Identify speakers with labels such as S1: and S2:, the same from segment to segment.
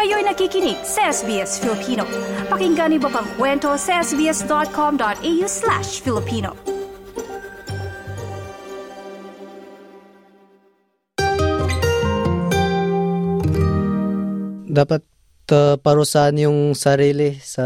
S1: Kayo'y nakikinig sa SBS Filipino. Pakinggan niyo pa ang kwento sa sbs.com.au/Filipino.
S2: Dapat parusahan yung sarili sa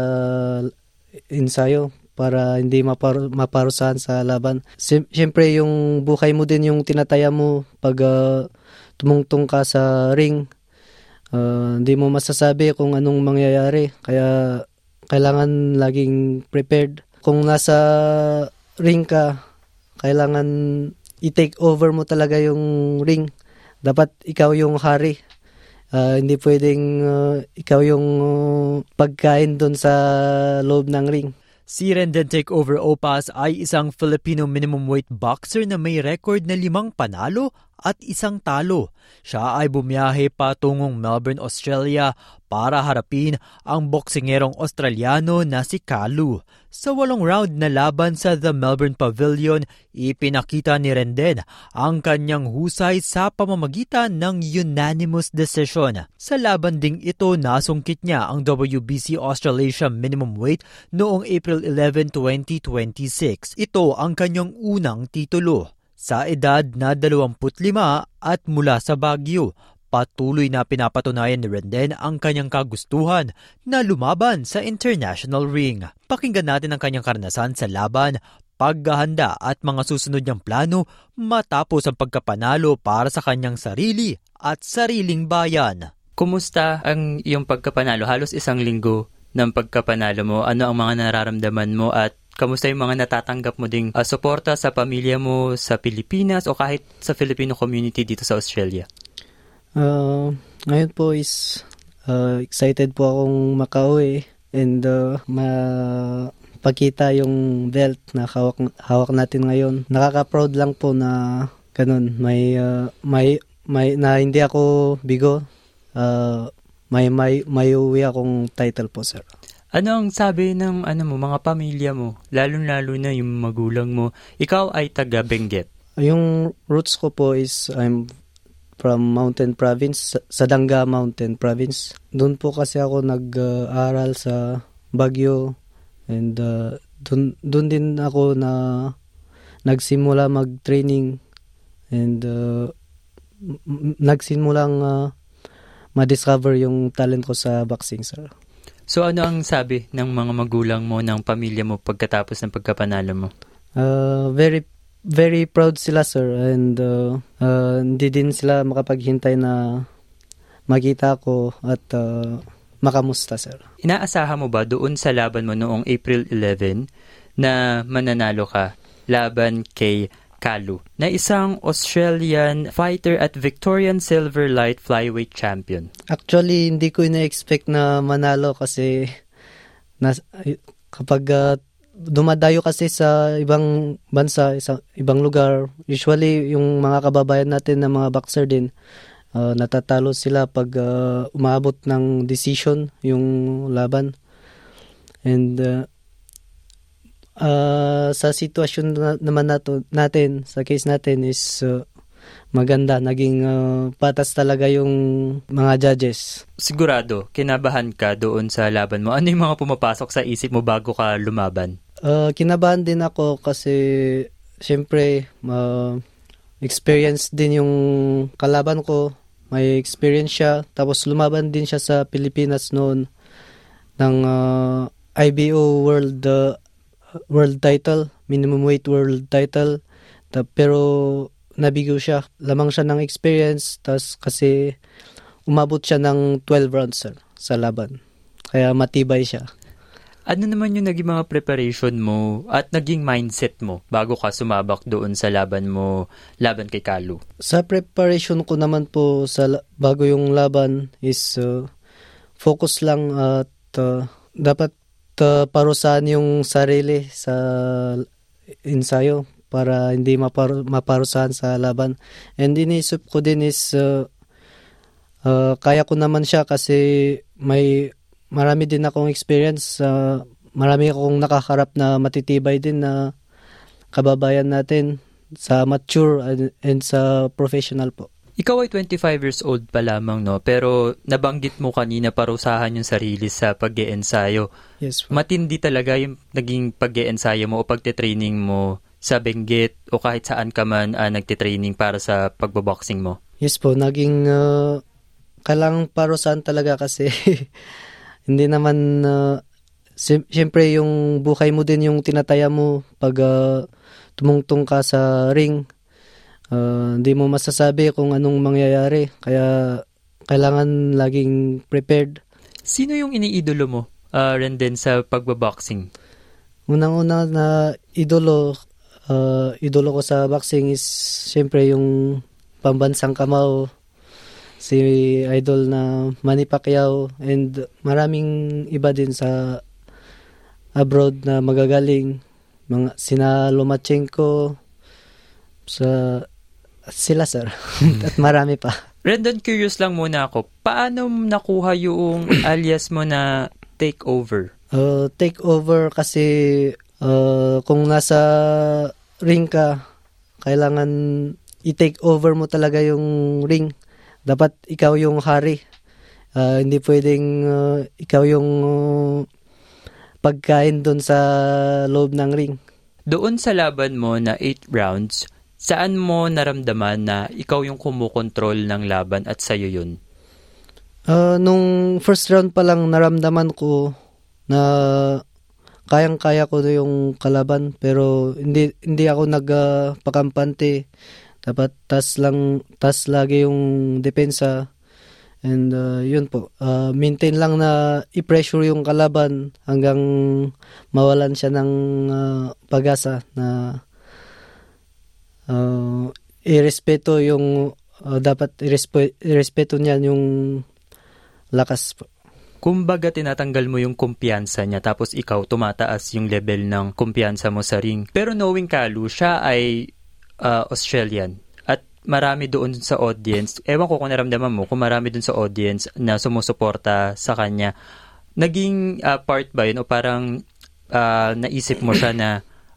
S2: ensayo para hindi maparusahan sa laban. Siyempre, yung buhay mo din yung tinataya mo pag tumungtong ka sa ring. Hindi mo masasabi kung anong mangyayari. Kaya kailangan laging prepared. Kung nasa ring ka, kailangan i-take over mo talaga yung ring. Dapat ikaw yung hari. Hindi pwedeng ikaw yung pagkain doon sa loob ng ring.
S3: Si Renden Takeover Opas ay isang Filipino minimum weight boxer na may record na 5 panalo at 1 talo. Siya ay bumiyahe patungong Melbourne, Australia para harapin ang boksingerong Australiano na si Kalu. Sa 8 round na laban sa The Melbourne Pavilion, ipinakita ni Renden ang kanyang husay sa pamamagitan ng unanimous decision. Sa laban ding ito, nasungkit niya ang WBC Australasia minimum weight noong April 11, 2026. Ito ang kanyang unang titulo. Sa edad na 25 at mula sa Baguio, patuloy na pinapatunayan ni Renden ang kanyang kagustuhan na lumaban sa international ring. Pakinggan natin ang kanyang karanasan sa laban, paghahanda at mga susunod niyang plano matapos ang pagkapanalo para sa kanyang sarili at sariling bayan.
S4: Kumusta ang iyong pagkapanalo? Halos 1 linggo ng pagkapanalo mo. Ano ang mga nararamdaman mo at kamusta yung mga natatanggap mo ding suporta sa pamilya mo sa Pilipinas o kahit sa Filipino community dito sa Australia?
S2: Ngayon po is excited po akong makauwi and mapakita yung belt na hawak natin ngayon. Nakaka-proud lang po na ganun. May na hindi ako bigo. May uwi akong title po, sir.
S4: Ano ang sabi ng mga pamilya mo, lalo-lalo na yung magulang mo? Ikaw ay taga Benguet. Yung
S2: roots ko po is I'm from Mountain Province, Sadanga Mountain Province. Doon po kasi ako nag-aral sa Baguio and doon din ako na nagsimula mag-training and nagsimulang ma-discover yung talent ko sa boxing, sir.
S4: So ano ang sabi ng mga magulang mo, ng pamilya mo pagkatapos ng pagkapanalo mo?
S2: Very, very proud sila, sir. And hindi din sila makapaghintay na makita ko at makamusta, sir.
S4: Inaasahan mo ba doon sa laban mo noong April 11 na mananalo ka laban kay Kalu, na isang Australian fighter at Victorian Silver Light Flyweight Champion?
S2: Actually, hindi ko ina-expect na manalo kasi kapag dumadayo kasi sa ibang bansa, sa ibang lugar, usually yung mga kababayan natin na mga boxer din, natatalo sila pag umabot ng decision yung laban. And sa sitwasyon naman natin, sa case natin is maganda, naging patas talaga yung mga judges.
S4: Sigurado, kinabahan ka doon sa laban mo. Ano yung mga pumapasok sa isip mo bago ka lumaban?
S2: Kinabahan din ako kasi siyempre experience din yung kalaban ko. May experience siya. Tapos lumaban din siya sa Pilipinas noon ng IBO world title, minimum weight world title. Pero nabigo siya. Lamang siya ng experience. Tapos kasi umabot siya ng 12 rounds, sir, sa laban. Kaya matibay siya.
S4: Ano naman yung naging mga preparation mo at naging mindset mo bago ka sumabak doon sa laban mo, laban kay Kalu?
S2: Sa preparation ko naman po bago yung laban is focus lang at dapat parusahan yung sarili sa ensayo para hindi maparusahan sa laban. And inisip ko din is kaya ko naman siya kasi marami din akong experience. Marami akong nakakarap na matitibay din na kababayan natin sa mature and sa professional po.
S4: Ikaw ay 25 years old pa lamang, no? Pero nabanggit mo kanina parusahan yung sarili sa pag-iensayo.
S2: Yes po.
S4: Matindi talaga yung naging pag-iensayo mo o pagte-training mo sa Benguet o kahit saan ka man nagte-training para sa pagboboxing mo.
S2: Yes po, naging kailangang parusahan talaga kasi hindi naman siyempre yung buhay mo din yung tinataya mo pag tumungtong ka sa ring. Hindi mo masasabi kung anong mangyayari. Kaya kailangan laging prepared.
S4: Sino yung iniidolo mo rin din sa pagbaboxing?
S2: Unang-una na idolo ko sa boxing is siyempre yung pambansang kamao, si idol na Manny Pacquiao, and maraming iba din sa abroad na magagaling. Mga sina Lomachenko, sila sir. At marami pa.
S4: Rendon, curious lang muna ako. Paano nakuha yung alias mo na takeover?
S2: Takeover kasi kung nasa ring ka, kailangan i-take over mo talaga yung ring. Dapat ikaw yung hari. Hindi pwedeng ikaw yung pagkain doon sa loob ng ring.
S4: Doon sa laban mo na 8 rounds, saan mo naramdaman na ikaw yung kumukontrol ng laban at sa'yo yun?
S2: Nung first round pa lang naramdaman ko na kayang-kaya ko yung kalaban, pero hindi ako nagpakampante. Dapat tas lagi yung depensa. And yun po, maintain lang na i-pressure yung kalaban hanggang mawalan siya ng pag-asa na irespeto yung dapat irespeto niya yung lakas po.
S4: Kumbaga tinatanggal mo yung kumpiyansa niya tapos ikaw tumataas yung level ng kumpiyansa mo sa ring. Pero knowing Kalu, siya ay Australian at marami doon sa audience. Ewan ko kung naramdaman mo, kung marami doon sa audience na sumusuporta sa kanya. Naging part ba yun o parang naisip mo siya na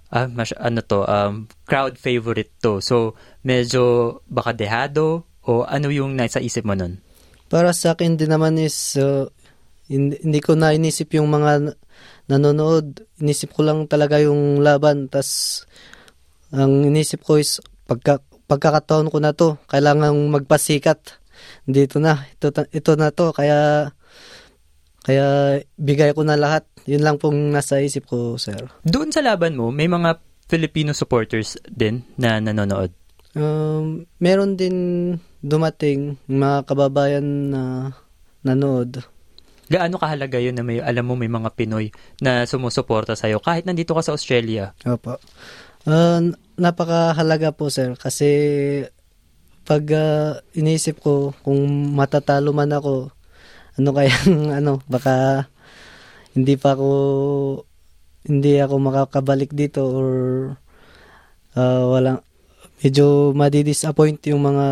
S4: crowd favorite to. So, medyo baka dehado o ano yung nasa isip mo nun?
S2: Para sa akin din naman is hindi ko na inisip yung mga nanonood. Inisip ko lang talaga yung laban. Tas ang inisip ko is pagkakataon ko na to, kailangan magpasikat. Dito na, ito na to. Kaya bigay ko na lahat. Yun lang pong nasa isip ko, sir.
S4: Doon sa laban mo, may mga Filipino supporters din na nanonood?
S2: Meron din dumating mga kababayan na nanood.
S4: Gaano kahalaga yun na alam mo may mga Pinoy na sumusuporta sa'yo kahit nandito ka sa Australia?
S2: Opo. Napakahalaga po, sir, kasi pag inisip ko kung matatalo man ako, baka hindi ako makakabalik dito or medyo madidisappoint yung mga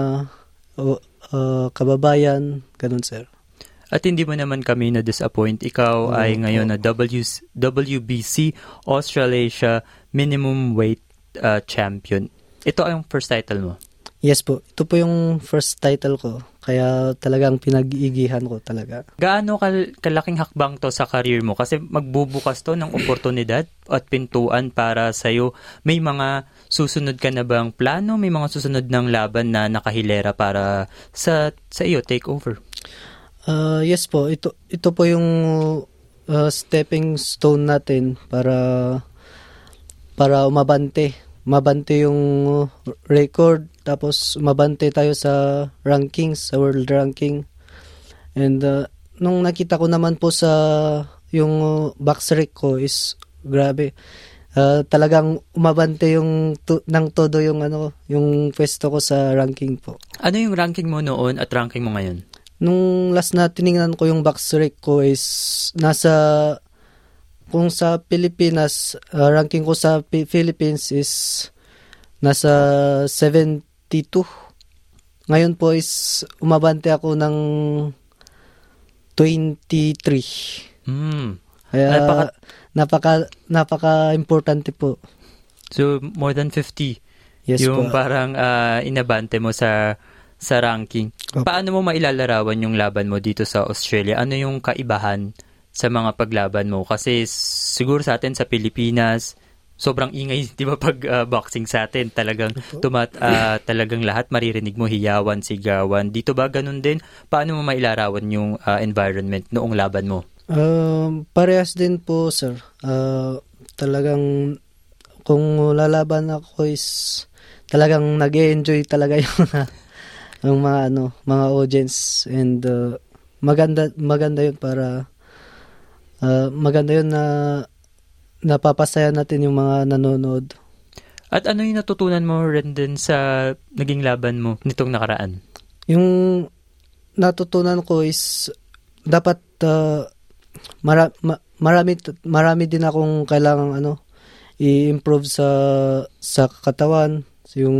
S2: kababayan, ganun, sir.
S4: At hindi mo naman kami na-disappoint. Ikaw ay ngayon na WBC Australasia Minimum Weight Champion. Ito ay yung first title mo?
S2: Yes po. Ito po yung first title ko. Kaya talagang pinag-iigihan ko talaga.
S4: Gaano kalaking hakbang to sa career mo? Kasi magbubukas to ng oportunidad at pintuan para sa'yo. May mga susunod ka na bang plano? May mga susunod ng laban na nakahilera para sa iyo, take over?
S2: Yes po. Ito po yung stepping stone natin para umabante yung record, tapos umabante tayo sa rankings, sa world ranking. And nung nakita ko naman po sa yung box rec ko is grabe. Talagang umabante yung ng todo yung yung pwesto ko sa ranking po.
S4: Ano yung ranking mo noon at ranking mo ngayon?
S2: Nung last na tiningnan ko yung box rec ko is kung sa Pilipinas, ranking ko sa Philippines is nasa 72. Ngayon po is umabante ako ng 23. Kaya napaka-importante po.
S4: So, more than 50.
S2: Yes
S4: yung
S2: po.
S4: Parang inabante mo sa sa ranking. Paano mo mailalarawan yung laban mo dito sa Australia? Ano yung kaibahan sa mga paglaban mo? Kasi siguro sa atin sa Pilipinas, sobrang ingay, di ba, pag boxing sa atin, talagang talagang lahat maririnig mo, hiyawan, sigawan. Dito ba ganun din? Paano mo mailarawan yung environment noong laban mo?
S2: Parehas din po, sir. Talagang kung lalaban ako is talagang nag-enjoy talaga yung mga audience, and maganda yun para maganda yun na napapasaya natin yung mga nanonood.
S4: At ano yung natutunan mo rin din sa naging laban mo nitong nakaraan?
S2: Yung natutunan ko is dapat marami din akong kailangang i-improve sa katawan, yung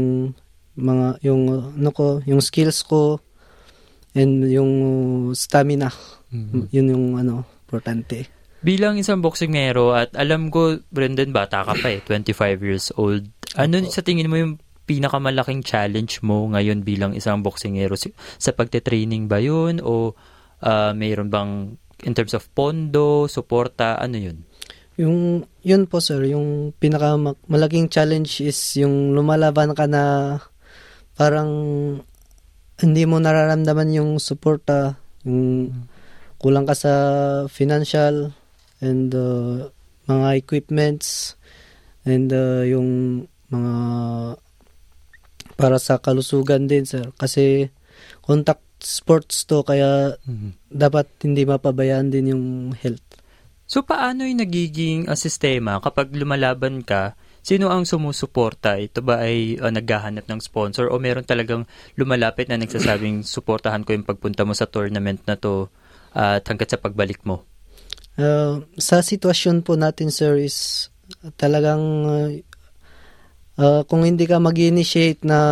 S2: yung skills ko and yung stamina. Yun yung importante.
S4: Bilang isang boksingero, at alam ko, Brendan, bata ka pa 25 years old. Ano sa tingin mo yung pinakamalaking challenge mo ngayon bilang isang boksingero? Sa pagte-training ba yun? O mayroon bang in terms of pondo, suporta, ano yun?
S2: Yun po, sir, yung pinakamalaking challenge is yung lumalaban ka na parang hindi mo nararamdaman yung suporta, yung kulang ka sa financial and mga equipments, and yung mga para sa kalusugan din, sir. Kasi contact sports to, kaya dapat hindi mapabayaan din yung health.
S4: So, paano yung nagiging sistema kapag lumalaban ka? Sino ang sumusuporta? Ito ba ay naghahanap ng sponsor o meron talagang lumalapit na nagsasabing suportahan ko yung pagpunta mo sa tournament na to at hanggat sa pagbalik mo?
S2: Sa sitwasyon po natin, sir, is talagang kung hindi ka mag-initiate na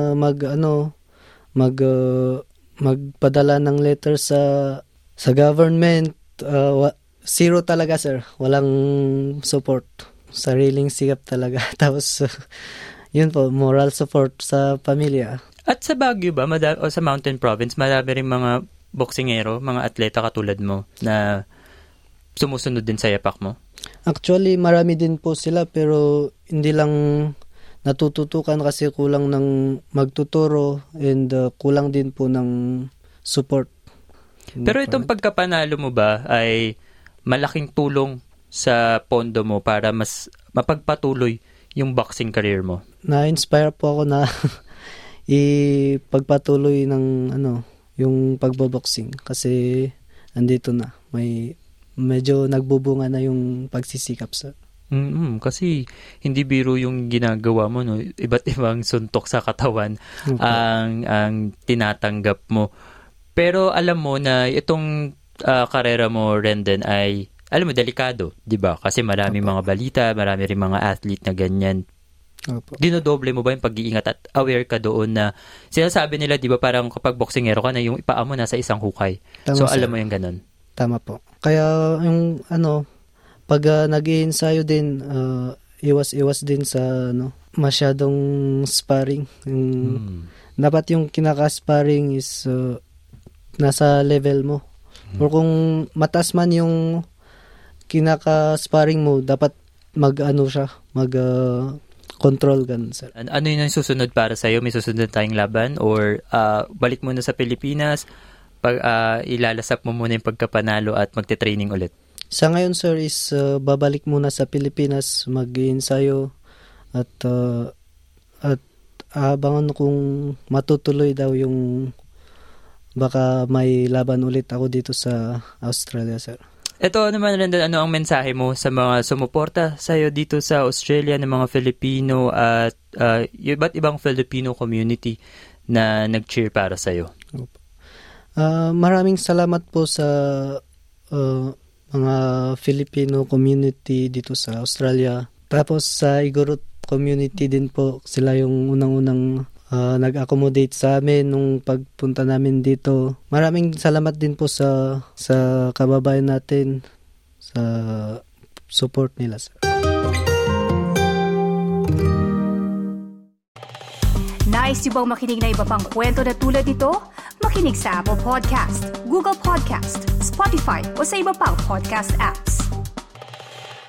S2: magpadala ng letter sa government, zero talaga, sir. Walang support. Sariling sikap talaga. Tapos yun po, moral support sa pamilya.
S4: At sa Baguio ba, o sa Mountain Province, marami rin mga boksingero, mga atleta katulad mo na sumusunod din sa yapak mo?
S2: Actually, marami din po sila, pero hindi lang natututukan kasi kulang ng magtuturo, and kulang din po ng support.
S4: Pero itong pagkapanalo mo ba ay malaking tulong sa pondo mo para mas mapagpatuloy yung boxing career mo?
S2: Na-inspire po ako na ipagpatuloy ng yung pagboboxing, kasi andito na, medyo nagbubunga na yung pagsisikap, sir.
S4: Kasi hindi biro yung ginagawa mo, no? Iba't ibang suntok sa katawan ang tinatanggap mo. Pero alam mo na itong karera mo, Rendon, ay alam mo, delikado, di ba? Kasi marami mga balita, marami rin mga athlete na ganyan.
S2: Opo.
S4: Dinodoble mo ba yung pag-iingat at aware ka doon na sinasabi nila, di ba, parang kapag boksingero ka na yung ipaa mo nasa isang hukay.
S2: Tama,
S4: so,
S2: sir.
S4: alam mo yung ganun.
S2: Tama po. Kaya yung pag nag-i-ensayo din, iwas din sa masyadong sparring. Dapat yung kinaka-sparring is nasa level mo. Or kung mataas man yung kinaka-sparring mo, dapat mag-control ganun, sir.
S4: Ano yun ang susunod para sa'yo? May susunod tayong laban? Or balik muna sa Pilipinas, ilalasap mo muna yung pagkapanalo at magte-training ulit?
S2: Sa ngayon, sir, is babalik muna sa Pilipinas, mag-ensayo at abangan kung matutuloy daw yung baka may laban ulit ako dito sa Australia, sir.
S4: Ito naman, Rendon, ano ang mensahe mo sa mga sumuporta sa'yo dito sa Australia ng mga Filipino at iba't ibang Filipino community na nag-cheer para sa'yo?
S2: Maraming salamat po sa mga Filipino community dito sa Australia. Tapos sa Igorot community din po, sila yung unang-unang nag-accommodate sa amin nung pagpunta namin dito. Maraming salamat din po sa kababayan natin sa support nila, sir.
S1: Nice yung bang makinig na iba pang kwento na tulad ito? Makinig sa Apple Podcast, Google Podcast, Spotify o sa iba pang podcast apps.